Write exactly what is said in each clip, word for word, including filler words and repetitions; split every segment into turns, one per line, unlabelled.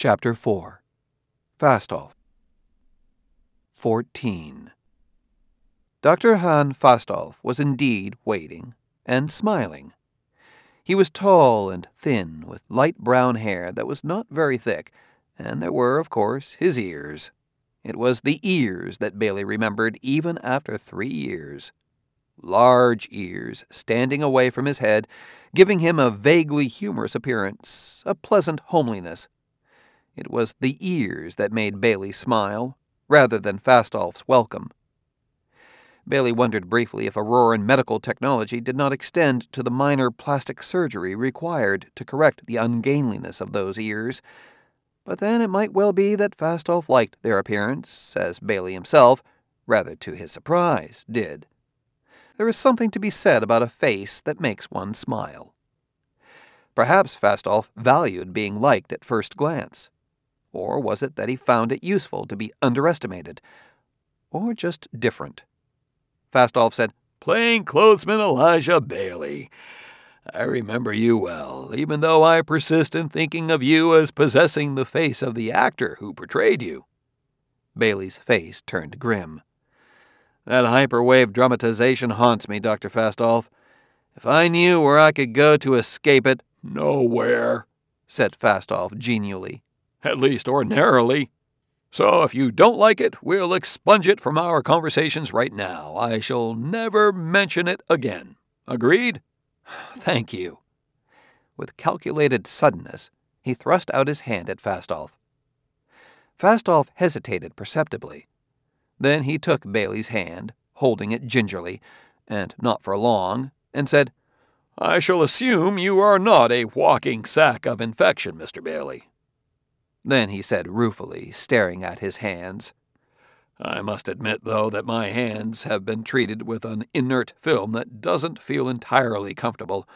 Chapter four. Fastolf. Fourteen. Doctor Hahn Fastolf was indeed waiting, and smiling. He was tall and thin, with light brown hair that was not very thick, and there were, of course, his ears. It was the ears that Bailey remembered even after three years. Large ears standing away from his head, giving him a vaguely humorous appearance, a pleasant homeliness. It was the ears that made Bailey smile, rather than Fastolf's welcome. Bailey wondered briefly if Auroran medical technology did not extend to the minor plastic surgery required to correct the ungainliness of those ears, but then it might well be that Fastolf liked their appearance, as Bailey himself, rather to his surprise, did. There is something to be said about a face that makes one smile. Perhaps Fastolf valued being liked at first glance. Or was it that he found it useful to be underestimated? Or just different? Fastolf said,
"Plainclothesman Elijah Bailey. I remember you well, even though I persist in thinking of you as possessing the face of the actor who portrayed you."
Bailey's face turned grim.
"That hyperwave dramatization haunts me, Doctor Fastolf. If I knew where I could go to escape it—"
"Nowhere,"
said Fastolf genially.
"At least ordinarily. So if you don't like it, we'll expunge it from our conversations right now. I shall never mention it again. Agreed?"
"Thank you." With calculated suddenness, he thrust out his hand at Fastolf. Fastolf hesitated perceptibly. Then he took Bailey's hand, holding it gingerly, and not for long, and said,
"I shall assume you are not a walking sack of infection, Mister Bailey."
Then he said ruefully, staring at his hands,
"I must admit, though, that my hands have been treated with an inert film that doesn't feel entirely comfortable.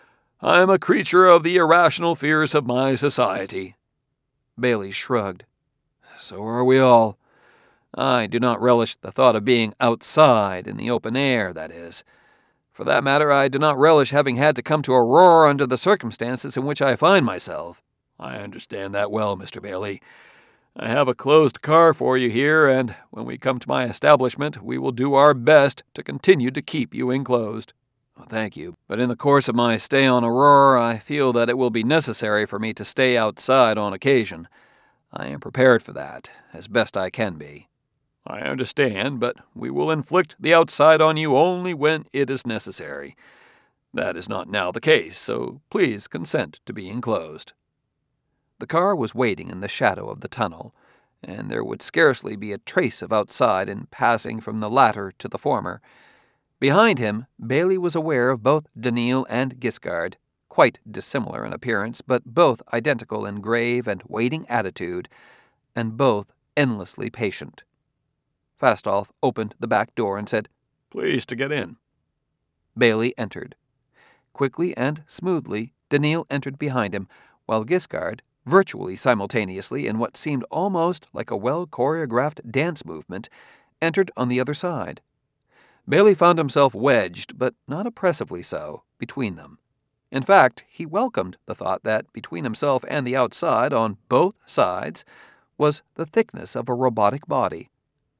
I am a creature of the irrational fears of my society."
Bailey shrugged.
"So are we all. I do not relish the thought of being outside, in the open air, that is. For that matter, I do not relish having had to come to Aurora under the circumstances in which I find myself." "I understand that well, Mister Bailey. I have a closed car for you here, and when we come to my establishment, we will do our best to continue to keep you enclosed."
"Thank you, but in the course of my stay on Aurora, I feel that it will be necessary for me to stay outside on occasion. I am prepared for that, as best I can be."
"I understand, but we will inflict the outside on you only when it is necessary. That is not now the case, so please consent to be enclosed."
The car was waiting in the shadow of the tunnel, and there would scarcely be a trace of outside in passing from the latter to the former. Behind him, Bailey was aware of both Daneel and Giscard, quite dissimilar in appearance, but both identical in grave and waiting attitude, and both endlessly patient. Fastolf opened the back door and said,
"Please to get in."
Bailey entered. Quickly and smoothly, Daneel entered behind him, while Giscard, virtually simultaneously in what seemed almost like a well-choreographed dance movement, entered on the other side. Bailey found himself wedged, but not oppressively so, between them. In fact, he welcomed the thought that between himself and the outside, on both sides, was the thickness of a robotic body.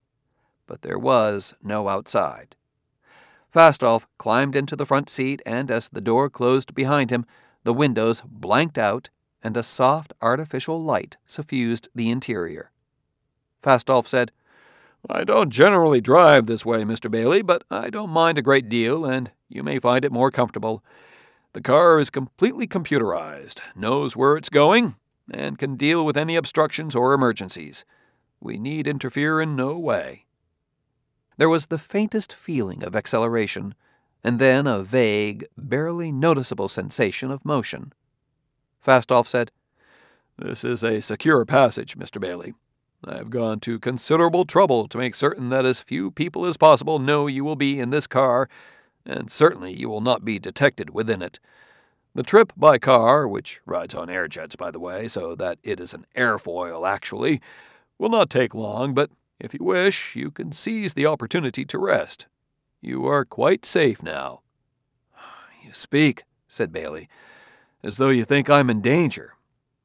But there was no outside. Fastolf climbed into the front seat, and as the door closed behind him, the windows blanked out, and a soft artificial light suffused the interior. Fastolf said,
"I don't generally drive this way, Mister Bailey, but I don't mind a great deal, and you may find it more comfortable. The car is completely computerized, knows where it's going, and can deal with any obstructions or emergencies. We need interfere in no way."
There was the faintest feeling of acceleration, and then a vague, barely noticeable sensation of motion. Fastolf said,
"This is a secure passage, Mister Bailey. I have gone to considerable trouble to make certain that as few people as possible know you will be in this car, and certainly you will not be detected within it. The trip by car, which rides on air jets, by the way, so that it is an airfoil actually, will not take long, but if you wish, you can seize the opportunity to rest. You are quite safe now."
"You speak," said Bailey, "as though you think I'm in danger.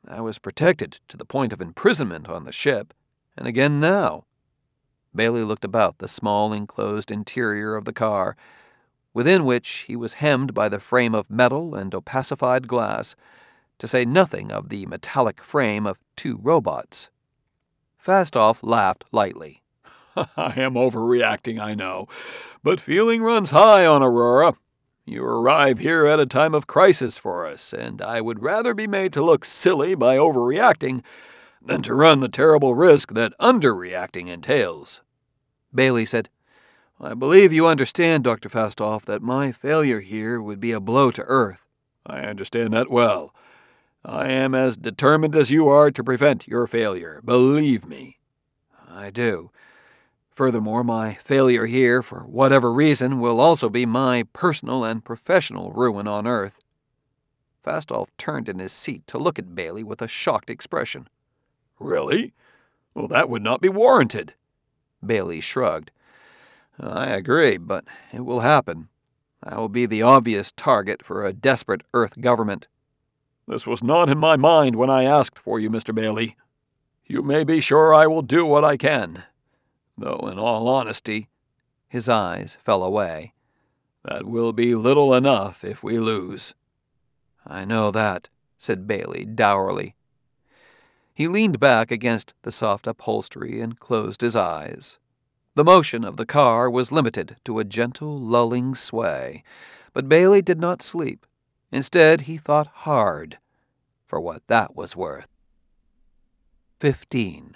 I was protected to the point of imprisonment on the ship, and again now." Bailey looked about the small enclosed interior of the car, within which he was hemmed by the frame of metal and opacified glass, to say nothing of the metallic frame of two robots. Fastoff laughed lightly.
"I am overreacting, I know, but feeling runs high on Aurora. You arrive here at a time of crisis for us, and I would rather be made to look silly by overreacting than to run the terrible risk that underreacting entails."
Bailey said, "I believe you understand, Doctor Fastoff, that my failure here would be a blow to Earth."
"I understand that well. I am as determined as you are to prevent your failure, believe me."
"I do. Furthermore, my failure here, for whatever reason, will also be my personal and professional ruin on Earth." Fastoff turned in his seat to look at Bailey with a shocked expression.
"Really? Well, that would not be warranted."
Bailey shrugged. "I agree, but it will happen. I will be the obvious target for a desperate Earth government."
"This was not in my mind when I asked for you, Mister Bailey. You may be sure I will do what I can. Though, in all honesty," his eyes fell away, "that will be little enough if we lose."
"I know that," said Bailey dourly. He leaned back against the soft upholstery and closed his eyes. The motion of the car was limited to a gentle, lulling sway, but Bailey did not sleep. Instead, he thought hard, for what that was worth. Fifteen.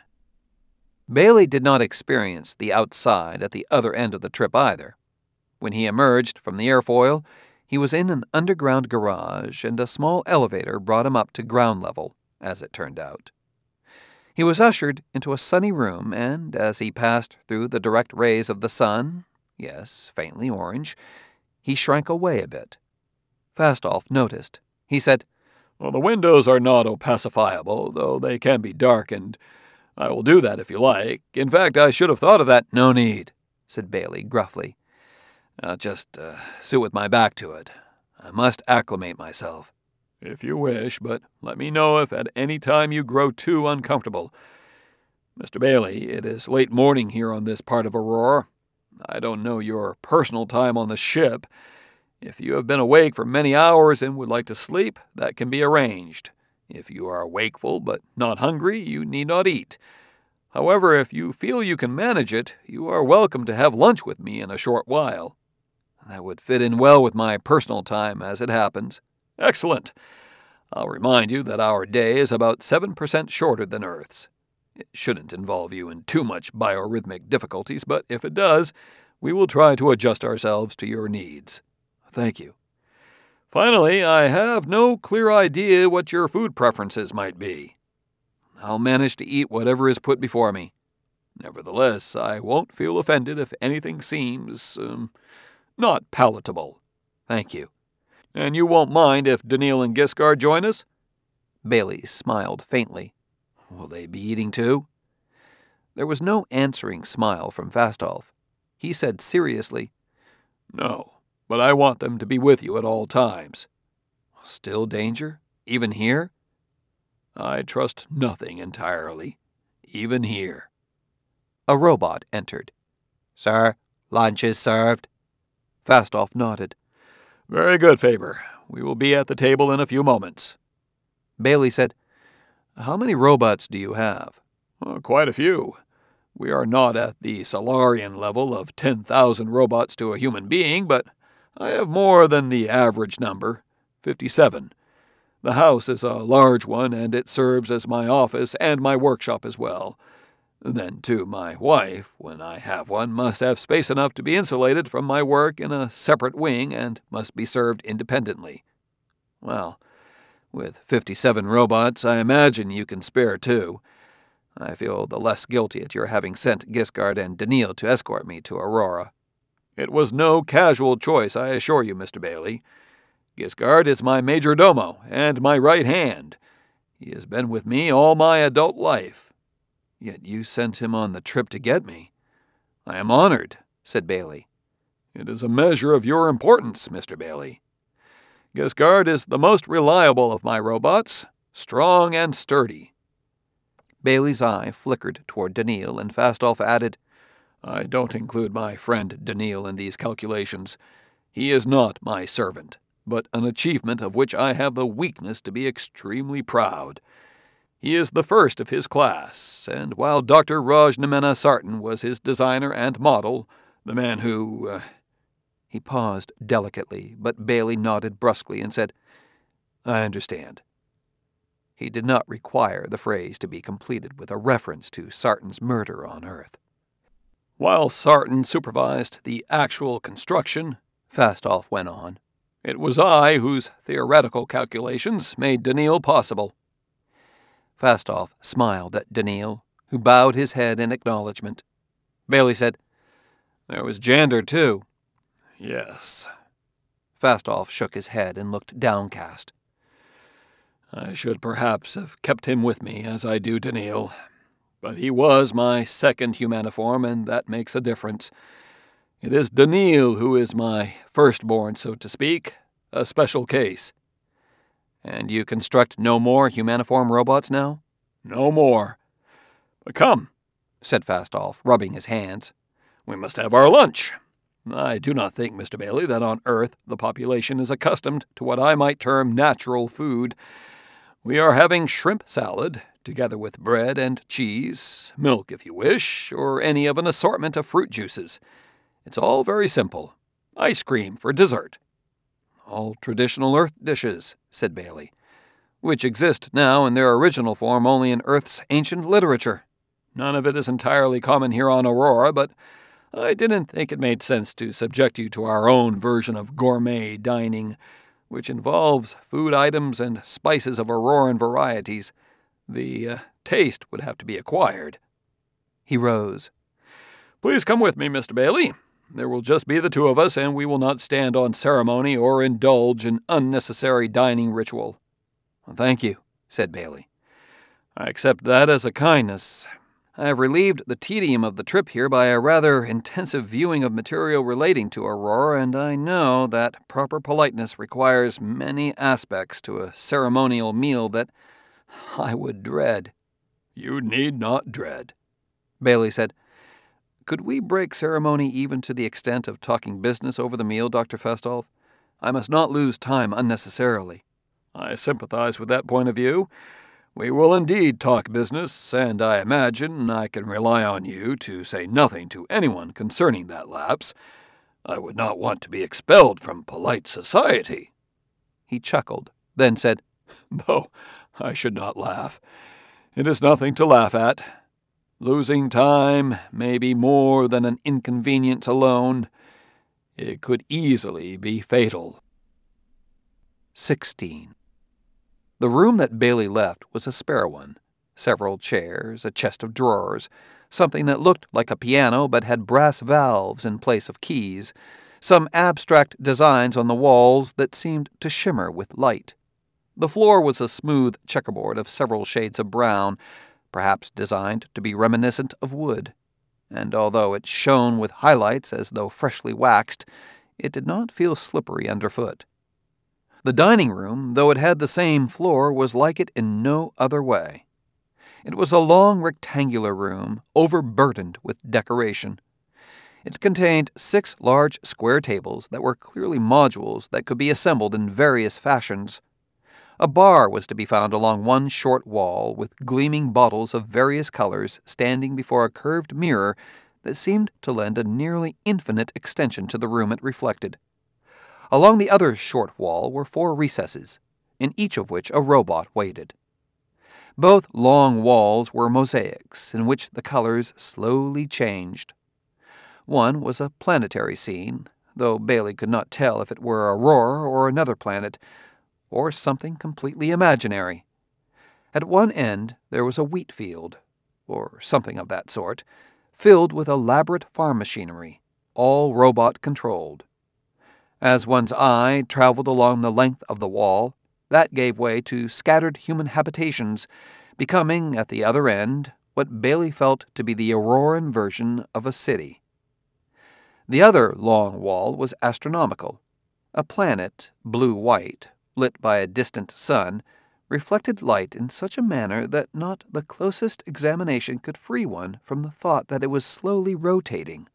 Bailey did not experience the outside at the other end of the trip either. When he emerged from the airfoil, he was in an underground garage, and a small elevator brought him up to ground level, as it turned out. He was ushered into a sunny room, and as he passed through the direct rays of the sun, yes, faintly orange, he shrank away a bit. Fastoff noticed. He said,
"Well, the windows are not opacifiable, though they can be darkened. I will do that if you like. In fact, I should have thought of that."
"No need," said Bailey gruffly. "I'll just uh, sit with my back to it. I must acclimate myself."
"If you wish, but let me know if at any time you grow too uncomfortable. Mister Bailey, it is late morning here on this part of Aurora. I don't know your personal time on the ship. If you have been awake for many hours and would like to sleep, that can be arranged. If you are wakeful but not hungry, you need not eat. However, if you feel you can manage it, you are welcome to have lunch with me in a short while."
"That would fit in well with my personal time, as it happens."
"Excellent. I'll remind you that our day is about seven percent shorter than Earth's. It shouldn't involve you in too much biorhythmic difficulties, but if it does, we will try to adjust ourselves to your needs."
"Thank you."
"Finally, I have no clear idea what your food preferences might be."
"I'll manage to eat whatever is put before me."
"Nevertheless, I won't feel offended if anything seems, um, not palatable."
"Thank you."
"And you won't mind if Daniil and Giscard join us?"
Bailey smiled faintly. "Will they be eating too?" There was no answering smile from Fastoff. He said seriously,
"No, but I want them to be with you at all times."
"Still danger? Even here?"
"I trust nothing entirely, even here."
A robot entered. "Sir, lunch is served." Fastoff nodded.
"Very good, Faber. We will be at the table in a few moments."
Bailey said, "How many robots do you have?"
"Oh, quite a few. We are not at the Solarian level of ten thousand robots to a human being, but I have more than the average number, fifty-seven. The house is a large one, and it serves as my office and my workshop as well. Then, too, my wife, when I have one, must have space enough to be insulated from my work in a separate wing and must be served independently." "Well, with fifty-seven robots, I imagine you can spare two. I feel the less guilty at your having sent Giscard and Daniil to escort me to Aurora." "It was no casual choice, I assure you, Mister Bailey. Giscard is my major domo and my right hand. He has been with me all my adult life."
"Yet you sent him on the trip to get me." "I am honored," said Bailey.
"It is a measure of your importance, Mister Bailey. Giscard is the most reliable of my robots, strong and sturdy."
Bailey's eye flickered toward Daniil, and Fastolf added,
"I don't include my friend Daniil in these calculations. He is not my servant, but an achievement of which I have the weakness to be extremely proud. He is the first of his class, and while Doctor Rajnamena Sartan was his designer and model, the man who—" uh,
He paused delicately, but Bailey nodded brusquely and said, "I understand." He did not require the phrase to be completed with a reference to Sartan's murder on Earth.
"While Sartan supervised the actual construction,"
Fastolf went on,
"it was I whose theoretical calculations made Daniil possible."
Fastolf smiled at Daniil, who bowed his head in acknowledgement. Bailey said,
"There was Jander, too." "Yes."
Fastolf shook his head and looked downcast.
"I should perhaps have kept him with me, as I do Daniil. But he was my second humaniform, and that makes a difference. It is Daniil who is my firstborn, so to speak, a special case."
"And you construct no more humaniform robots now?"
"No more. But come,"
said Fastolf, rubbing his hands.
"we must have our lunch. I do not think, Mister Bailey, that on Earth the population is accustomed to what I might term natural food. We are having shrimp salad, together with bread and cheese, milk if you wish, or any of an assortment of fruit juices. It's all very simple. Ice cream for dessert."
"All traditional Earth dishes," said Bailey, "which exist now in their original form only in Earth's ancient literature."
"None of it is entirely common here on Aurora, but I didn't think it made sense to subject you to our own version of gourmet dining, which involves food items and spices of Auroran varieties. The uh, taste would have to be acquired."
He rose.
"Please come with me, Mister Bailey. There will just be the two of us, and we will not stand on ceremony or indulge in unnecessary dining ritual."
"Thank you," said Bailey.
"I accept that as a kindness.
I have relieved the tedium of the trip here by a rather intensive viewing of material relating to Aurora, and I know that proper politeness requires many aspects to a ceremonial meal that I would dread."
"You need not dread,"
Bailey said. "Could we break ceremony even to the extent of talking business over the meal, Doctor Fastolf? I must not lose time unnecessarily."
"I sympathize with that point of view. We will indeed talk business, and I imagine I can rely on you to say nothing to anyone concerning that lapse. I would not want to be expelled from polite society."
He chuckled, then said,
"Though I should not laugh. It is nothing to laugh at. Losing time may be more than an inconvenience alone. It could easily be fatal."
Sixteen. The room that Bailey left was a spare one. Several chairs, a chest of drawers, something that looked like a piano but had brass valves in place of keys, some abstract designs on the walls that seemed to shimmer with light. The floor was a smooth checkerboard of several shades of brown, perhaps designed to be reminiscent of wood, and although it shone with highlights as though freshly waxed, it did not feel slippery underfoot. The dining room, though it had the same floor, was like it in no other way. It was a long rectangular room, overburdened with decoration. It contained six large square tables that were clearly modules that could be assembled in various fashions. A bar was to be found along one short wall, with gleaming bottles of various colors standing before a curved mirror that seemed to lend a nearly infinite extension to the room it reflected. Along the other short wall were four recesses, in each of which a robot waited. Both long walls were mosaics in which the colors slowly changed. One was a planetary scene, though Bailey could not tell if it were Aurora or another planet, or something completely imaginary. At one end there was a wheat field, or something of that sort, filled with elaborate farm machinery, all robot-controlled. As one's eye traveled along the length of the wall, that gave way to scattered human habitations, becoming, at the other end, what Bailey felt to be the Auroran version of a city. The other long wall was astronomical. A planet, blue-white, lit by a distant sun, reflected light in such a manner that not the closest examination could free one from the thought that it was slowly rotating.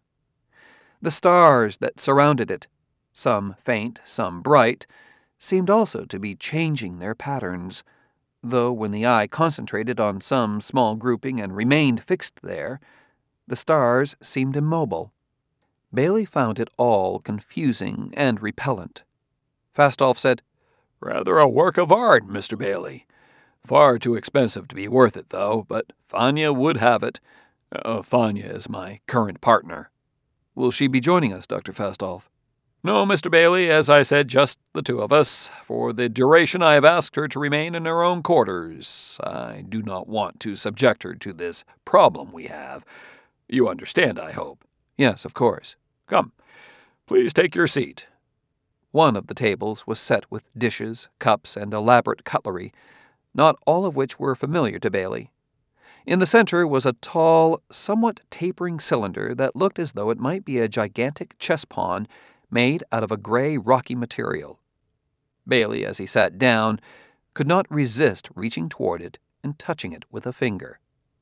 The stars that surrounded it, some faint, some bright, seemed also to be changing their patterns, though when the eye concentrated on some small grouping and remained fixed there, the stars seemed immobile. Bailey found it all confusing and repellent. Fastolf said,
"Rather a work of art, Mister Bailey. Far too expensive to be worth it, though, but Fanya would have it. Uh, Fanya is my current partner."
"Will she be joining us, Doctor Fastolf?"
"No, Mister Bailey, as I said, just the two of us. For the duration I have asked her to remain in her own quarters. I do not want to subject her to this problem we have. You understand, I hope."
"Yes, of course."
"Come, please take your seat."
One of the tables was set with dishes, cups, and elaborate cutlery, not all of which were familiar to Bailey. In the center was a tall, somewhat tapering cylinder that looked as though it might be a gigantic chess pawn made out of a gray, rocky material. Bailey, as he sat down, could not resist reaching toward it and touching it with a finger.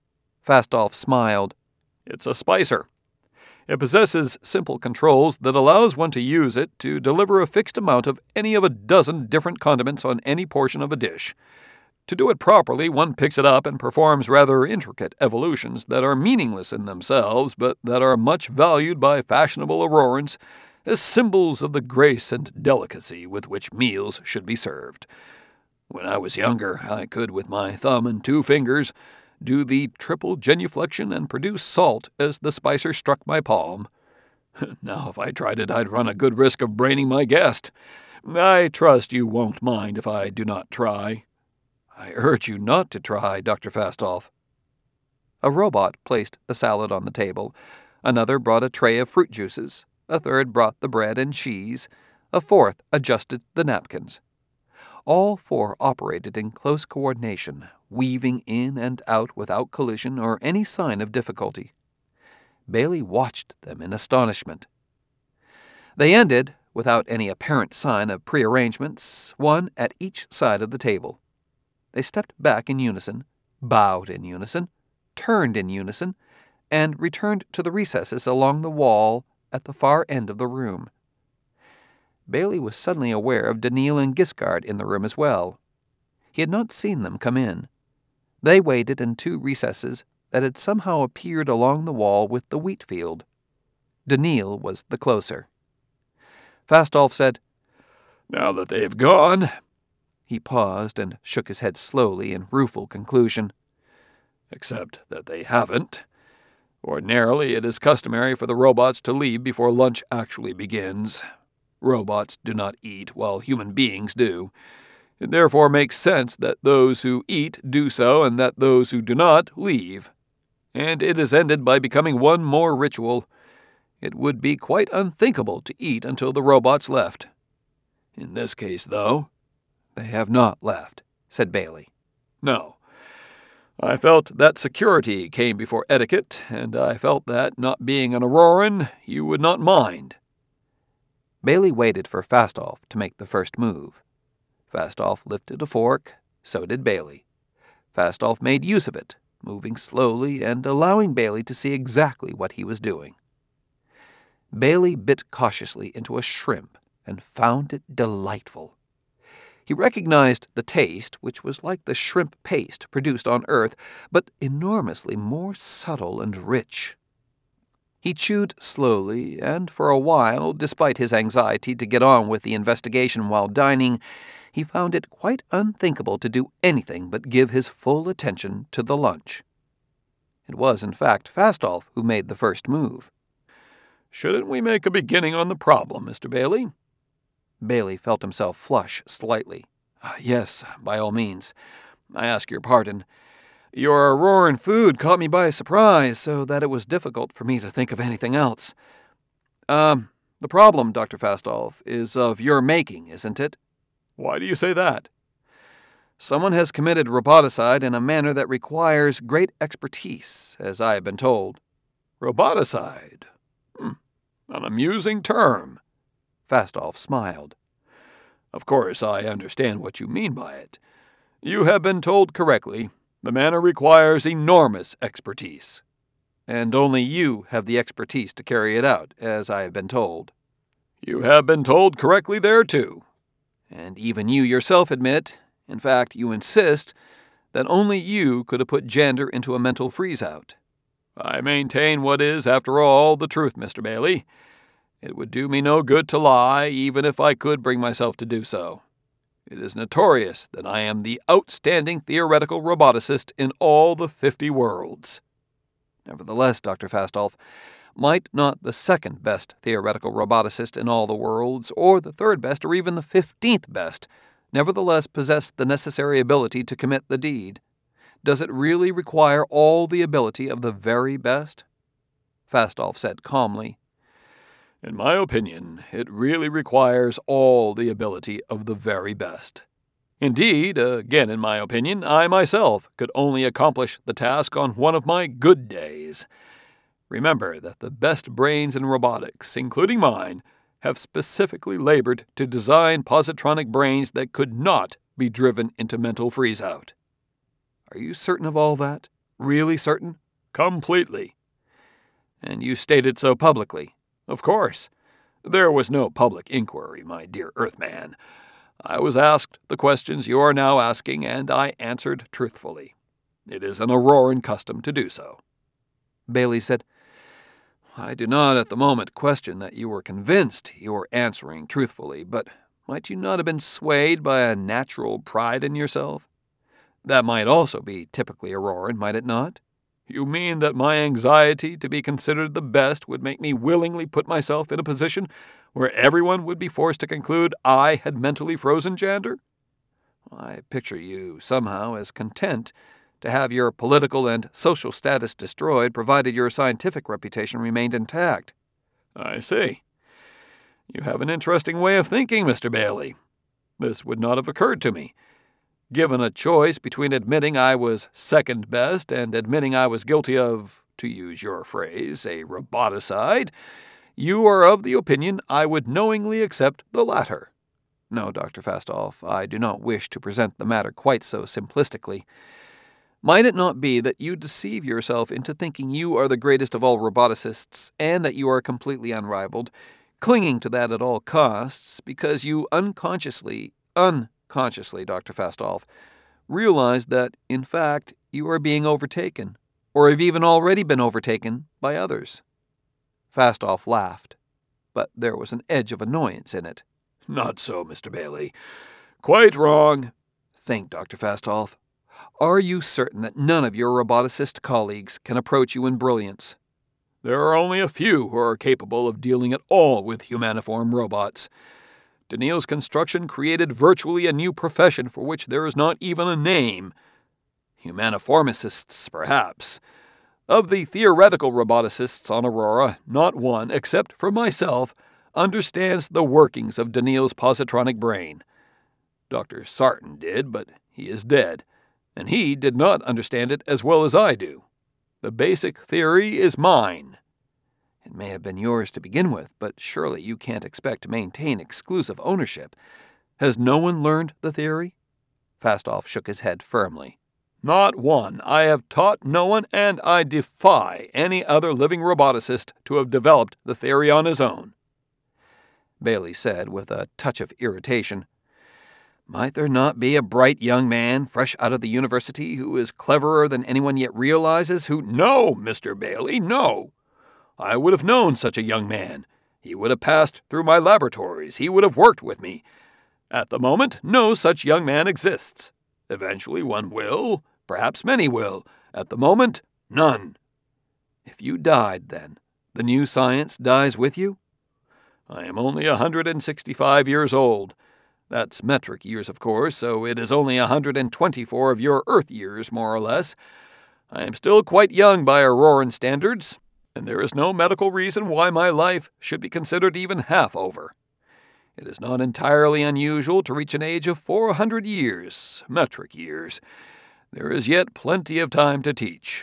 Fastolf smiled.
"It's a spicer. It possesses simple controls that allows one to use it to deliver a fixed amount of any of a dozen different condiments on any portion of a dish. To do it properly, one picks it up and performs rather intricate evolutions that are meaningless in themselves, but that are much valued by fashionable Aurorans as symbols of the grace and delicacy with which meals should be served. When I was younger, I could, with my thumb and two fingers, do the triple genuflection and produce salt as the spicer struck my palm. Now, if I tried it, I'd run a good risk of braining my guest. I trust you won't mind if I do not try."
"I urge you not to try, Doctor Fastolf." A robot placed the salad on the table. Another brought a tray of fruit juices. A third brought the bread and cheese. A fourth adjusted the napkins. All four operated in close coordination, weaving in and out without collision or any sign of difficulty. Bailey watched them in astonishment. They ended, without any apparent sign of prearrangements, one at each side of the table. They stepped back in unison, bowed in unison, turned in unison, and returned to the recesses along the wall at the far end of the room. Bailey was suddenly aware of Daneel and Giscard in the room as well. He had not seen them come in. They waited in two recesses that had somehow appeared along the wall with the wheat field. Daneel was the closer. Fastolf said,
"Now that they've gone—"
He paused and shook his head slowly in rueful conclusion.
"Except that they haven't. Ordinarily, it is customary for the robots to leave before lunch actually begins. Robots do not eat while human beings do. It therefore makes sense that those who eat do so and that those who do not leave. And it is ended by becoming one more ritual. It would be quite unthinkable to eat until the robots left. In this case, though—"
"They have not left," said Bailey.
"No. I felt that security came before etiquette, and I felt that, not being an Auroran, you would not mind."
Bailey waited for Fastolf to make the first move. Fastolf lifted a fork, so did Bailey. Fastolf made use of it, moving slowly and allowing Bailey to see exactly what he was doing. Bailey bit cautiously into a shrimp and found it delightful. He recognized the taste, which was like the shrimp paste produced on Earth, but enormously more subtle and rich. He chewed slowly, and for a while, despite his anxiety to get on with the investigation while dining, he found it quite unthinkable to do anything but give his full attention to the lunch. It was, in fact, Fastolf who made the first move.
"Shouldn't we make a beginning on the problem, Mister Bailey?"
Bailey felt himself flush slightly. Uh, yes, by all means. I ask your pardon. Your Auroran food caught me by surprise, so that it was difficult for me to think of anything else. Um, the problem, Doctor Fastolf, is of your making, isn't it?
"Why do you say that?"
"Someone has committed roboticide in a manner that requires great expertise, as I have been told."
"Roboticide? Hmm, an amusing term."
Fastolf smiled.
"Of course, I understand what you mean by it. You have been told correctly. The matter requires enormous expertise.
And only you have the expertise to carry it out, as I have been told.
You have been told correctly there, too.
And even you yourself admit, in fact, you insist, that only you could have put Jander into a mental freeze-out.
I maintain what is, after all, the truth, Mister Bailey. It would do me no good to lie, even if I could bring myself to do so. It is notorious that I am the outstanding theoretical roboticist in all the fifty worlds.
Nevertheless, Doctor Fastolf, might not the second best theoretical roboticist in all the worlds, or the third best, or even the fifteenth best, nevertheless possess the necessary ability to commit the deed? Does it really require all the ability of the very best? Fastolf said calmly,
In my opinion, it really requires all the ability of the very best. Indeed, again in my opinion, I myself could only accomplish the task on one of my good days. Remember that the best brains in robotics, including mine, have specifically labored to design positronic brains that could not be driven into mental freeze-out.
Are you certain of all that? Really certain?
Completely.
And you stated so publicly?
Of course. There was no public inquiry, my dear Earthman. I was asked the questions you are now asking, and I answered truthfully. It is an Auroran custom to do so.
Bailey said, I do not at the moment question that you were convinced you were answering truthfully, but might you not have been swayed by a natural pride in yourself? That might also be typically Auroran, might it not?
You mean that my anxiety to be considered the best would make me willingly put myself in a position where everyone would be forced to conclude I had mentally frozen Jander?
I picture you somehow as content to have your political and social status destroyed, provided your scientific reputation remained intact.
I see. You have an interesting way of thinking, Mister Bailey. This would not have occurred to me. Given a choice between admitting I was second best and admitting I was guilty of, to use your phrase, a roboticide, you are of the opinion I would knowingly accept the latter.
No, Doctor Fastolf, I do not wish to present the matter quite so simplistically. Might it not be that you deceive yourself into thinking you are the greatest of all roboticists and that you are completely unrivaled, clinging to that at all costs because you unconsciously, unconsciously, Doctor Fastolf, realize that, in fact, you are being overtaken, or have even already been overtaken, by others? Fastolf laughed, but there was an edge of annoyance in it.
Not so, Mister Bailey. Quite wrong.
Think, Doctor Fastolf. Are you certain that none of your roboticist colleagues can approach you in brilliance?
There are only a few who are capable of dealing at all with humaniform robots. Daniil's construction created virtually a new profession for which there is not even a name. Humaniformicists, perhaps. Of the theoretical roboticists on Aurora, not one, except for myself, understands the workings of Daniil's positronic brain. Doctor Sarton did, but he is dead, and he did not understand it as well as I do. The basic theory is mine.
It may have been yours to begin with, but surely you can't expect to maintain exclusive ownership. Has no one learned the theory? Fastolf shook his head firmly.
Not one. I have taught no one, and I defy any other living roboticist to have developed the theory on his own.
Bailey said with a touch of irritation, Might there not be a bright young man fresh out of the university who is cleverer than anyone yet realizes, who—
No, Mister Bailey, no. I would have known such a young man. He would have passed through my laboratories. He would have worked with me. At the moment, no such young man exists. Eventually one will, perhaps many will. At the moment, none.
If you died, then, the new science dies with you?
I am only a hundred and sixty-five years old. That's metric years, of course, so it is only a hundred and twenty-four of your Earth years, more or less. I am still quite young by Auroran standards, and there is no medical reason why my life should be considered even half over. It is not entirely unusual to reach an age of four hundred years, metric years. There is yet plenty of time to teach.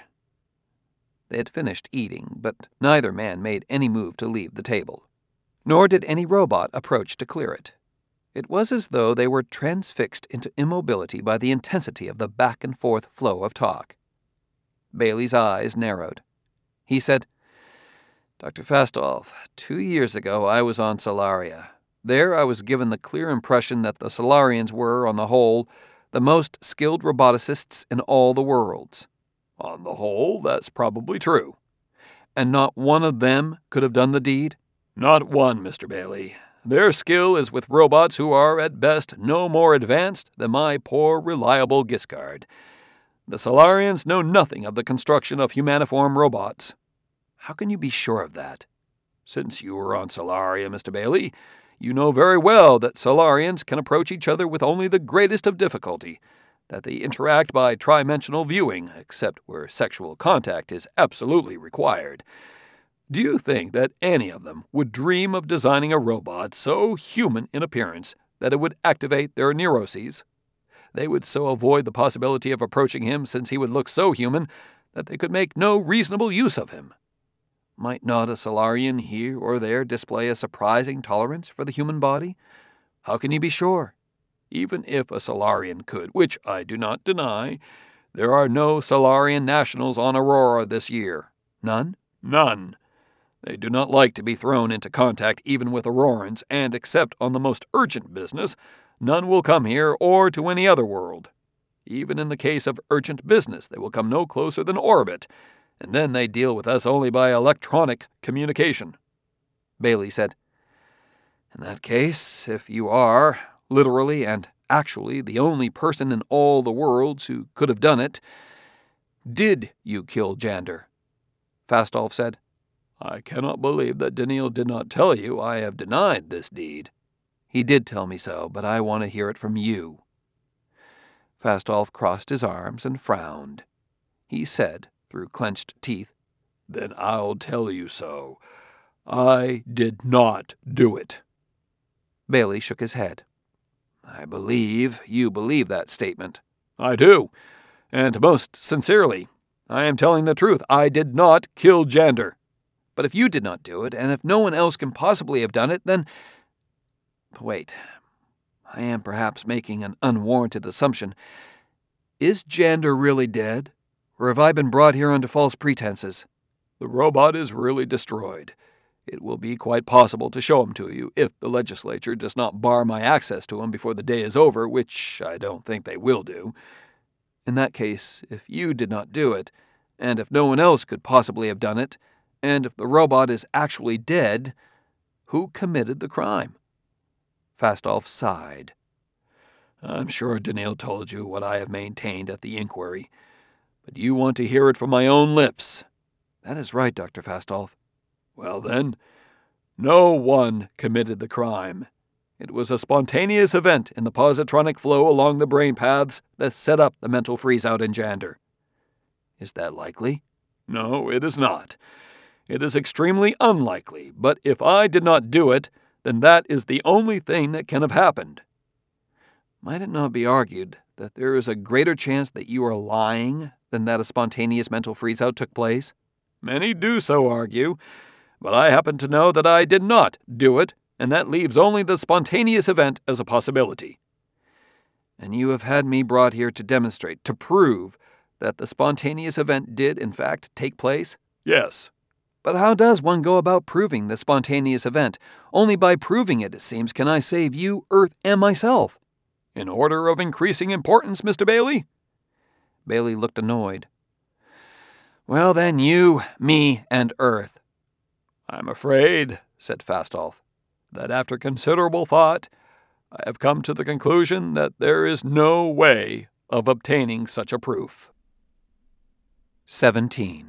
They had finished eating, but neither man made any move to leave the table, nor did any robot approach to clear it. It was as though they were transfixed into immobility by the intensity of the back-and-forth flow of talk. Bailey's eyes narrowed. He said, "Doctor Fastolf, two years ago I was on Solaria. There I was given the clear impression that the Solarians were, on the whole, the most skilled roboticists in all the worlds."
"On the whole, that's probably true."
"And not one of them could have done the deed?"
"Not one, Mister Bailey. Their skill is with robots who are, at best, no more advanced than my poor, reliable Giscard. The Solarians know nothing of the construction of humaniform robots."
"How can you be sure of that?"
"Since you were on Solaria, Mister Bailey, you know very well that Solarians can approach each other with only the greatest of difficulty, that they interact by trimensional viewing, except where sexual contact is absolutely required. Do you think that any of them would dream of designing a robot so human in appearance that it would activate their neuroses? They would so avoid the possibility of approaching him since he would look so human that they could make no reasonable use of him."
"Might not a Solarian here or there display a surprising tolerance for the human body? How can you be sure?"
"Even if a Solarian could, which I do not deny, there are no Solarian nationals on Aurora this year."
"None?"
"None. They do not like to be thrown into contact even with Aurorans, and except on the most urgent business, none will come here or to any other world. Even in the case of urgent business, they will come no closer than orbit, and then they deal with us only by electronic communication."
Bailey said, "In that case, if you are, literally and actually, the only person in all the worlds who could have done it, did you kill Jander?" Fastolf said,
"I cannot believe that Daniil did not tell you I have denied this deed."
"He did tell me so, but I want to hear it from you." Fastolf crossed his arms and frowned. He said, through clenched teeth,
"Then I'll tell you so. I did not do it."
Bailey shook his head. "I believe you believe that statement."
"I do, and most sincerely. I am telling the truth. I did not kill Jander."
"But if you did not do it, and if no one else can possibly have done it, then— Wait, I am perhaps making an unwarranted assumption. Is Jander really dead, or have I been brought here under false pretenses?"
"The robot is really destroyed. It will be quite possible to show him to you if the legislature does not bar my access to him before the day is over, which I don't think they will do."
"In that case, if you did not do it, and if no one else could possibly have done it, and if the robot is actually dead, who committed the crime?" Fastolf sighed.
"I'm sure Daniil told you what I have maintained at the inquiry, but you want to hear it from my own lips."
"That is right, Doctor Fastolf."
"Well then, no one committed the crime. It was a spontaneous event in the positronic flow along the brain paths that set up the mental freeze-out in Jander."
"Is that likely?"
"No, it is not. It is extremely unlikely, but if I did not do it, then that is the only thing that can have happened."
"Might it not be argued that there is a greater chance that you are lying than that a spontaneous mental freeze-out took place?"
"Many do so argue, but I happen to know that I did not do it, and that leaves only the spontaneous event as a possibility."
"And you have had me brought here to demonstrate, to prove, that the spontaneous event did, in fact, take place?"
"Yes."
"But how does one go about proving the spontaneous event? Only by proving it, it seems, can I save you, Earth, and myself."
"In order of increasing importance, Mister Bailey?"
Bailey looked annoyed. "Well, then, you, me, and Earth."
"I'm afraid," said Fastolf, "that after considerable thought, I have come to the conclusion that there is no way of obtaining such a proof."
seventeen.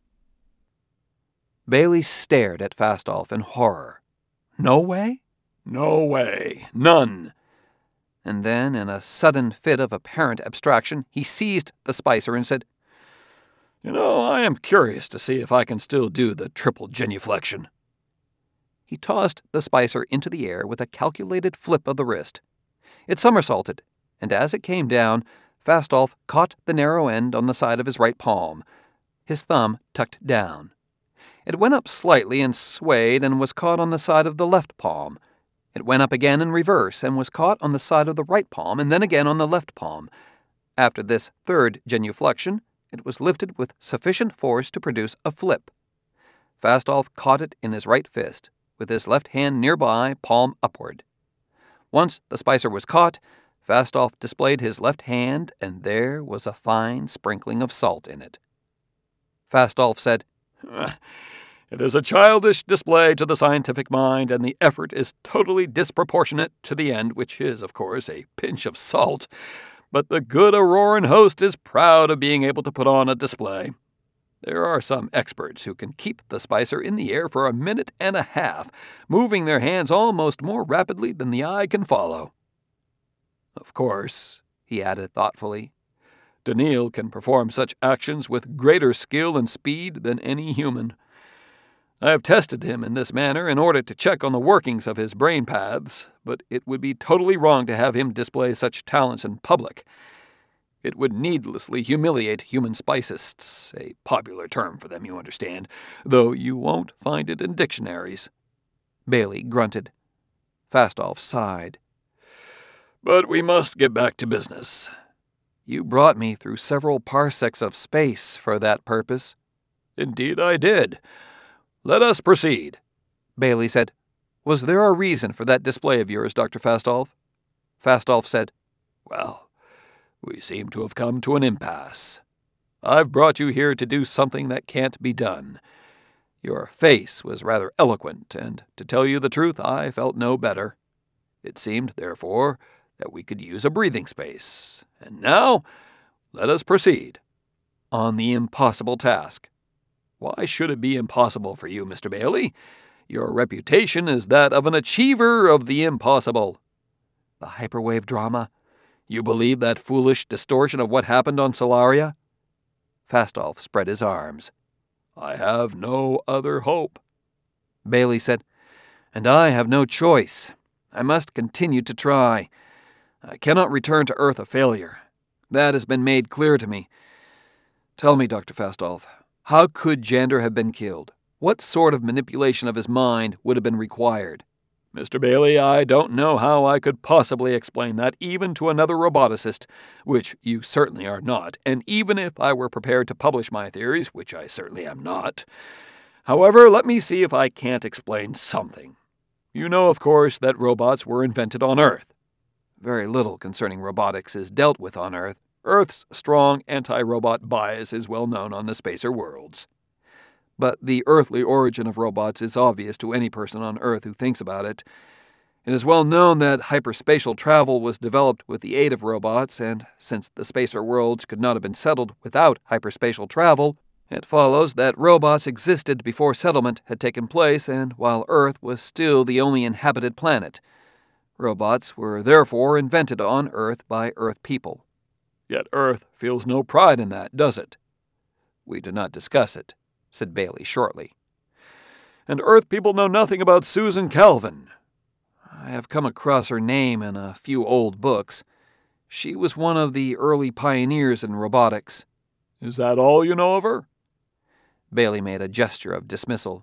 Bailey stared at Fastolf in horror. No way?
"No way. None."
And then, in a sudden fit of apparent abstraction, he seized the Spicer and said,
"You know, I am curious to see if I can still do the triple genuflection."
He tossed the Spicer into the air with a calculated flip of the wrist. It somersaulted, and as it came down, Fastolf caught the narrow end on the side of his right palm, his thumb tucked down. It went up slightly and swayed and was caught on the side of the left palm. It went up again in reverse and was caught on the side of the right palm and then again on the left palm. After this third genuflection, it was lifted with sufficient force to produce a flip. Fastolf caught it in his right fist, with his left hand nearby, palm upward. Once the spicer was caught, Fastolf displayed his left hand, and there was a fine sprinkling of salt in it. Fastolf said,
"It is a childish display to the scientific mind, and the effort is totally disproportionate to the end, which is, of course, a pinch of salt. But the good Auroran host is proud of being able to put on a display. There are some experts who can keep the spicer in the air for a minute and a half, moving their hands almost more rapidly than the eye can follow. Of course," he added thoughtfully, "Daniil can perform such actions with greater skill and speed than any human. I have tested him in this manner in order to check on the workings of his brain paths, but it would be totally wrong to have him display such talents in public. It would needlessly humiliate human spicists, a popular term for them, you understand, though you won't find it in dictionaries."
Bailey grunted. Fastolf sighed.
"But we must get back to business."
"You brought me through several parsecs of space for that purpose."
"Indeed I did. Let us proceed,"
Bailey said. "Was there a reason for that display of yours, Doctor Fastolf?" Fastolf said,
"Well, we seem to have come to an impasse. I've brought you here to do something that can't be done. Your face was rather eloquent, and, to tell you the truth, I felt no better. It seemed, therefore, that we could use a breathing space. And now, let us proceed on the impossible task. Why should it be impossible for you, Mister Bailey? Your reputation is that of an achiever of the impossible."
"The hyperwave drama?
You believe that foolish distortion of what happened on Solaria?"
Fastolf spread his arms.
"I have no other hope."
Bailey said, "And I have no choice. I must continue to try. I cannot return to Earth a failure. That has been made clear to me. Tell me, Doctor Fastolf, how could Jander have been killed? What sort of manipulation of his mind would have been required?"
"Mister Bailey, I don't know how I could possibly explain that even to another roboticist, which you certainly are not, and even if I were prepared to publish my theories, which I certainly am not. However, let me see if I can't explain something. You know, of course, that robots were invented on Earth."
"Very little concerning robotics is dealt with on Earth."
"Earth's strong anti-robot bias is well known on the spacer worlds."
"But the earthly origin of robots is obvious to any person on Earth who thinks about it. It is well known that hyperspatial travel was developed with the aid of robots, and since the spacer worlds could not have been settled without hyperspatial travel, it follows that robots existed before settlement had taken place and while Earth was still the only inhabited planet. Robots were therefore invented on Earth by Earth people."
"Yet Earth feels no pride in that, does it?"
"We do not discuss it," said Bailey shortly.
"And Earth people know nothing about Susan Calvin."
"I have come across her name in a few old books. She was one of the early pioneers in robotics."
"Is that all you know of her?"
Bailey made a gesture of dismissal.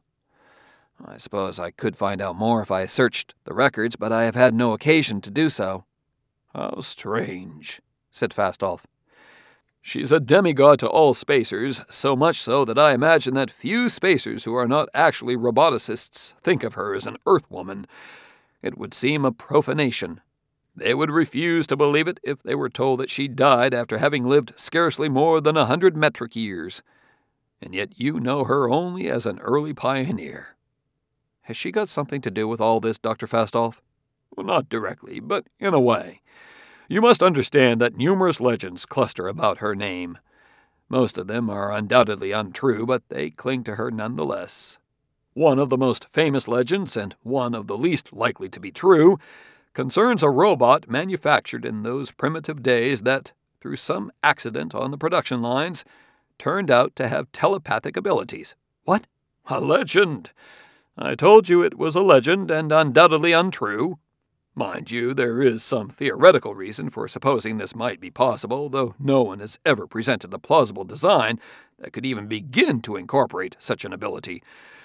"I suppose I could find out more if I searched the records, but I have had no occasion to do so."
"How strange,"
said Fastolf.
"She's a demigod to all spacers, so much so that I imagine that few spacers who are not actually roboticists think of her as an Earthwoman. It would seem a profanation. They would refuse to believe it if they were told that she died after having lived scarcely more than a hundred metric years. And yet you know her only as an early pioneer."
"Has she got something to do with all this, Doctor Fastolf?"
"Well, not directly, but in a way. You must understand that numerous legends cluster about her name. Most of them are undoubtedly untrue, but they cling to her nonetheless. One of the most famous legends, and one of the least likely to be true, concerns a robot manufactured in those primitive days that, through some accident on the production lines, turned out to have telepathic abilities."
"What?"
"A legend. I told you it was a legend and undoubtedly untrue. Mind you, there is some theoretical reason for supposing this might be possible, though no one has ever presented a plausible design that could even begin to incorporate such an ability.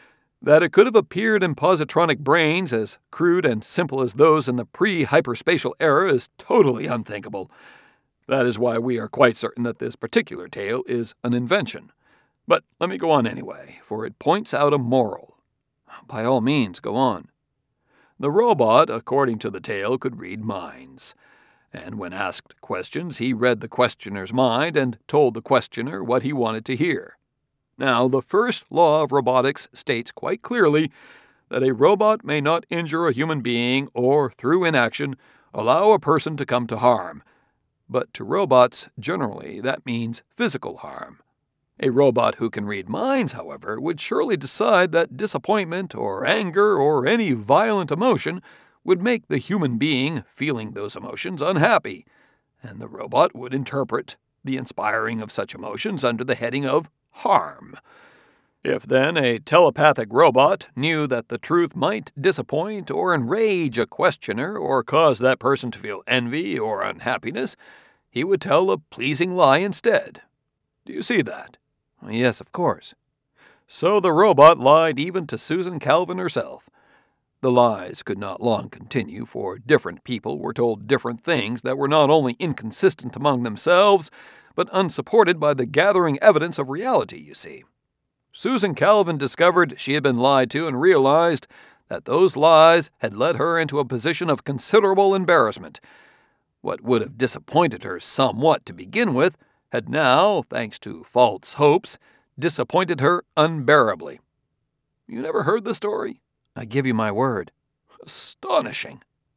That it could have appeared in positronic brains as crude and simple as those in the pre-hyperspatial era is totally unthinkable. That is why we are quite certain that this particular tale is an invention. But let me go on anyway, for it points out a moral.
By all means, go on.
The robot, according to the tale, could read minds. And when asked questions, he read the questioner's mind and told the questioner what he wanted to hear. Now, the first law of robotics states quite clearly that a robot may not injure a human being or, through inaction, allow a person to come to harm. But to robots, generally, that means physical harm. A robot who can read minds, however, would surely decide that disappointment or anger or any violent emotion would make the human being feeling those emotions unhappy, and the robot would interpret the inspiring of such emotions under the heading of harm. If then a telepathic robot knew that the truth might disappoint or enrage a questioner or cause that person to feel envy or unhappiness, he would tell a pleasing lie instead. Do you see that?
Yes, of course.
So the robot lied even to Susan Calvin herself. The lies could not long continue, for different people were told different things that were not only inconsistent among themselves, but unsupported by the gathering evidence of reality, you see. Susan Calvin discovered she had been lied to and realized that those lies had led her into a position of considerable embarrassment. What would have disappointed her somewhat to begin with had now, thanks to false hopes, disappointed her unbearably. You never heard the story?
I give you my word.
Astonishing.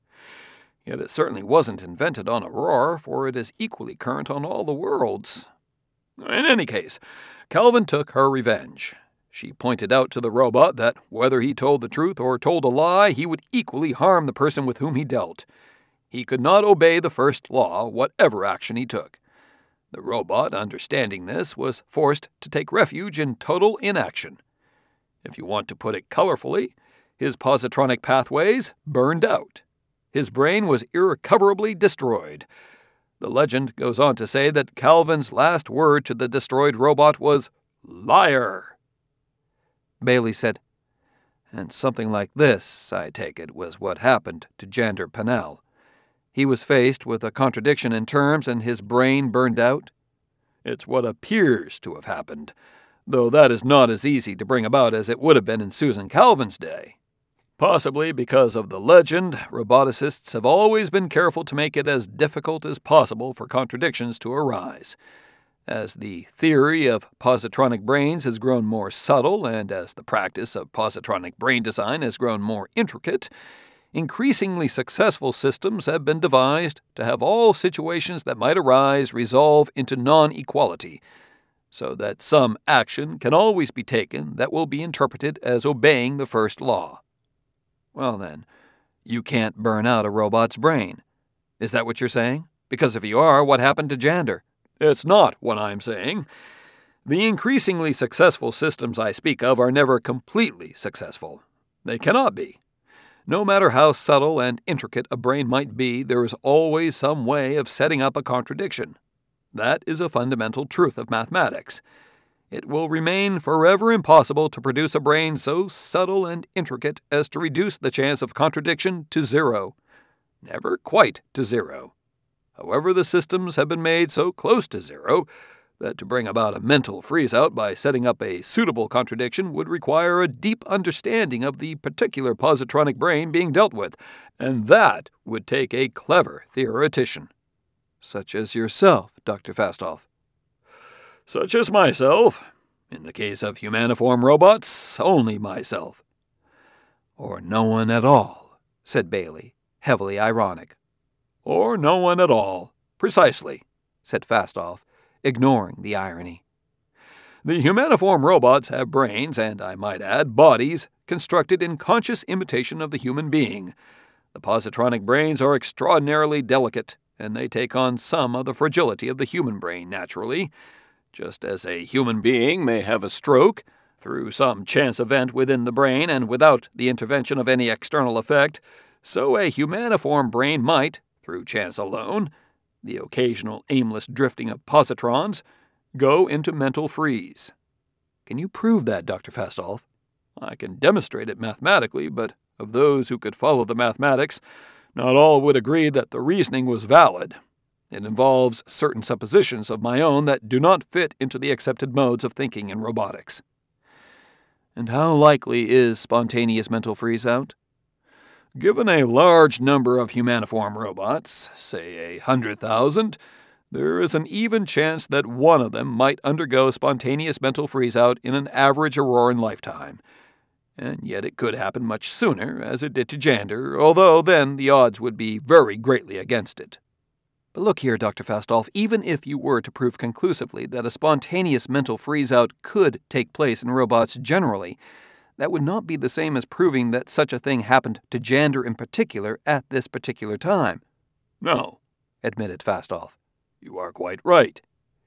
Yet it certainly wasn't invented on Aurora, for it is equally current on all the worlds. In any case, Calvin took her revenge. She pointed out to the robot that whether he told the truth or told a lie, he would equally harm the person with whom he dealt. He could not obey the first law, whatever action he took. The robot, understanding this, was forced to take refuge in total inaction. If you want to put it colorfully, his positronic pathways burned out. His brain was irrecoverably destroyed. The legend goes on to say that Calvin's last word to the destroyed robot was, "Liar."
Bailey said, "And something like this, I take it, was what happened to Jander Pennell. He was faced with a contradiction in terms and his brain burned out?"
It's what appears to have happened, though that is not as easy to bring about as it would have been in Susan Calvin's day. Possibly because of the legend, roboticists have always been careful to make it as difficult as possible for contradictions to arise. As the theory of positronic brains has grown more subtle and as the practice of positronic brain design has grown more intricate, increasingly successful systems have been devised to have all situations that might arise resolve into non-equality, so that some action can always be taken that will be interpreted as obeying the first law.
Well then, you can't burn out a robot's brain. Is that what you're saying? Because if you are, what happened to Jander?
It's not what I'm saying. The increasingly successful systems I speak of are never completely successful. They cannot be. No matter how subtle and intricate a brain might be, there is always some way of setting up a contradiction. That is a fundamental truth of mathematics. It will remain forever impossible to produce a brain so subtle and intricate as to reduce the chance of contradiction to zero. Never quite to zero. However, the systems have been made so close to zero that to bring about a mental freeze-out by setting up a suitable contradiction would require a deep understanding of the particular positronic brain being dealt with, and that would take a clever theoretician.
Such as yourself, Doctor Fastolf.
Such as myself. In the case of humaniform robots, only myself.
Or no one at all, said Bailey, heavily ironic.
Or no one at all. Precisely,
said Fastolf, ignoring the irony.
The humaniform robots have brains, and I might add, bodies, constructed in conscious imitation of the human being. The positronic brains are extraordinarily delicate, and they take on some of the fragility of the human brain naturally. Just as a human being may have a stroke, through some chance event within the brain and without the intervention of any external effect, so a humaniform brain might, through chance alone, the occasional aimless drifting of positrons, go into mental freeze.
Can you prove that, Doctor Fastolf?
I can demonstrate it mathematically, but of those who could follow the mathematics, not all would agree that the reasoning was valid. It involves certain suppositions of my own that do not fit into the accepted modes of thinking in robotics.
And how likely is spontaneous mental freeze-out?
Given a large number of humaniform robots, say a hundred thousand, there is an even chance that one of them might undergo spontaneous mental freeze-out in an average Auroran lifetime. And yet it could happen much sooner, as it did to Jander, although then the odds would be very greatly against it.
But look here, Doctor Fastolf, even if you were to prove conclusively that a spontaneous mental freeze-out could take place in robots generally, that would not be the same as proving that such a thing happened to Jander in particular at this particular time.
No,
admitted Fastolf.
You are quite right.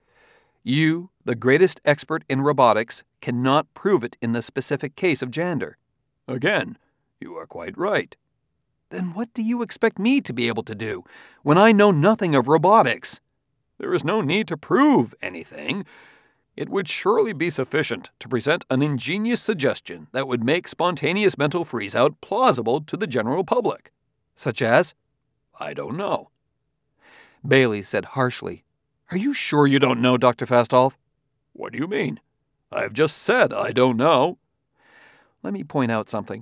You, the greatest expert in robotics, cannot prove it in the specific case of Jander.
Again, you are quite right.
Then what do you expect me to be able to do, when I know nothing of robotics?
There is no need to prove anything. It would surely be sufficient to present an ingenious suggestion that would make spontaneous mental freeze-out plausible to the general public.
Such as?
I don't know.
Bailey said harshly, Are you sure you don't know, Doctor Fastolf?
What do you mean? I have just said I don't know.
Let me point out something.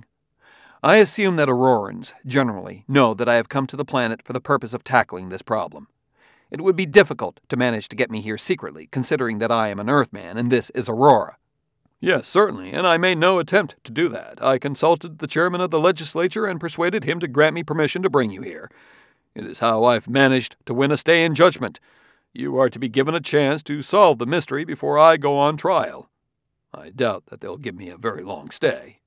I assume that Aurorans, generally, know that I have come to the planet for the purpose of tackling this problem. It would be difficult to manage to get me here secretly, considering that I am an Earthman and this is Aurora.
Yes, certainly, and I made no attempt to do that. I consulted the chairman of the legislature and persuaded him to grant me permission to bring you here. It is how I've managed to win a stay in judgment. You are to be given a chance to solve the mystery before I go on trial. I doubt that they'll give me a very long stay.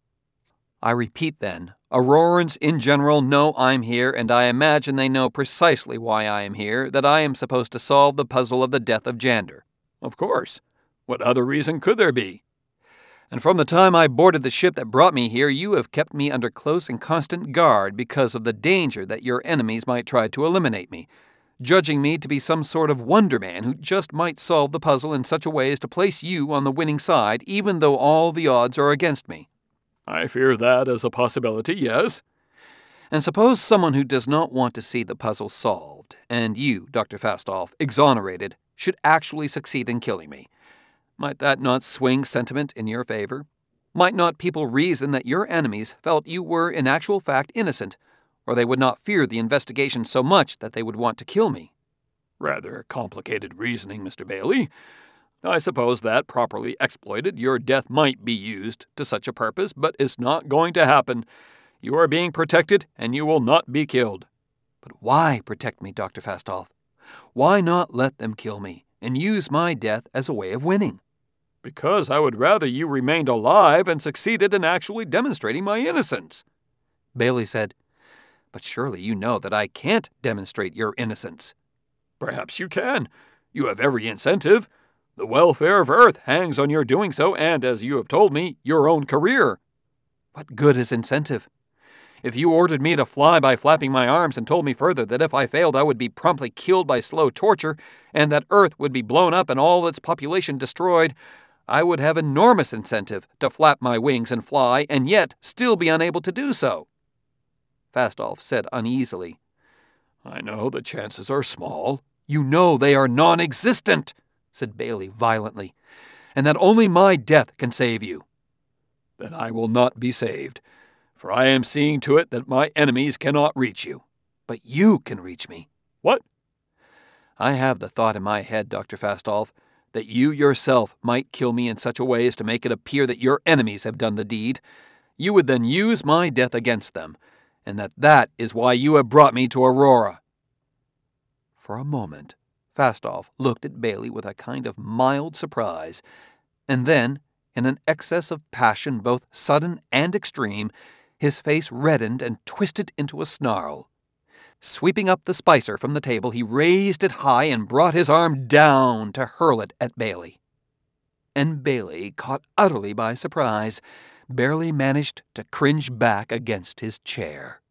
I repeat then, Aurorans in general know I'm here, and I imagine they know precisely why I am here, that I am supposed to solve the puzzle of the death of Jander.
Of course. What other reason could there be?
And from the time I boarded the ship that brought me here, you have kept me under close and constant guard because of the danger that your enemies might try to eliminate me, judging me to be some sort of wonder man who just might solve the puzzle in such a way as to place you on the winning side, even though all the odds are against me.
I fear that as a possibility, yes.
And suppose someone who does not want to see the puzzle solved, and you, Doctor Fastolf, exonerated, should actually succeed in killing me. Might that not swing sentiment in your favor? Might not people reason that your enemies felt you were in actual fact innocent, or they would not fear the investigation so much that they would want to kill me?
Rather complicated reasoning, Mister Bailey. I suppose that, properly exploited, your death might be used to such a purpose, but it's not going to happen. You are being protected, and you will not be killed.
But why protect me, Doctor Fastolf? Why not let them kill me, and use my death as a way of winning?
Because I would rather you remained alive and succeeded in actually demonstrating my innocence.
Bailey said, But surely you know that I can't demonstrate your innocence.
Perhaps you can. You have every incentive. The welfare of Earth hangs on your doing so, and, as you have told me, your own career.
What good is incentive? If you ordered me to fly by flapping my arms and told me further that if I failed I would be promptly killed by slow torture, and that Earth would be blown up and all its population destroyed, I would have enormous incentive to flap my wings and fly, and yet still be unable to do so. Fastolf said uneasily,
I know the chances are small.
You know they are non-existent, said Bailey violently, and that only my death can save you.
Then I will not be saved, for I am seeing to it that my enemies cannot reach you.
But you can reach me.
What?
I have the thought in my head, Doctor Fastolf, that you yourself might kill me in such a way as to make it appear that your enemies have done the deed. You would then use my death against them, and that that is why you have brought me to Aurora. For a moment, Fastolf looked at Bailey with a kind of mild surprise, and then, in an excess of passion both sudden and extreme, his face reddened and twisted into a snarl. Sweeping up the spicer from the table, he raised it high and brought his arm down to hurl it at Bailey. And Bailey, caught utterly by surprise, barely managed to cringe back against his chair.